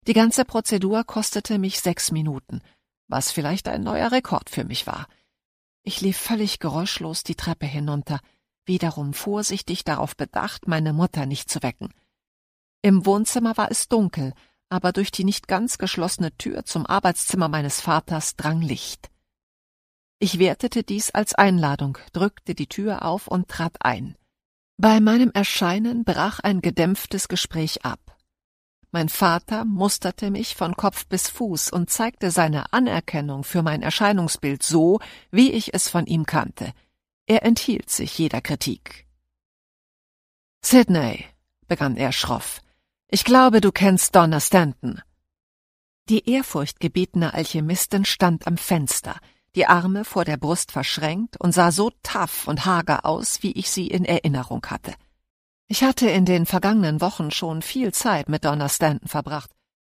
Die ganze Prozedur kostete mich 6 Minuten, was vielleicht ein neuer Rekord für mich war. Ich lief völlig geräuschlos die Treppe hinunter, wiederum vorsichtig darauf bedacht, meine Mutter nicht zu wecken. Im Wohnzimmer war es dunkel, aber durch die nicht ganz geschlossene Tür zum Arbeitszimmer meines Vaters drang Licht. Ich wertete dies als Einladung, drückte die Tür auf und trat ein. Bei meinem Erscheinen brach ein gedämpftes Gespräch ab. Mein Vater musterte mich von Kopf bis Fuß und zeigte seine Anerkennung für mein Erscheinungsbild so, wie ich es von ihm kannte. Er enthielt sich jeder Kritik. »Sidney«, begann er schroff, »ich glaube, du kennst Donna Stanton.« Die ehrfurchtgebietene Alchemistin stand am Fenster, die Arme vor der Brust verschränkt und sah so tough und hager aus, wie ich sie in Erinnerung hatte. Ich hatte in den vergangenen Wochen schon viel Zeit mit Donna Stanton verbracht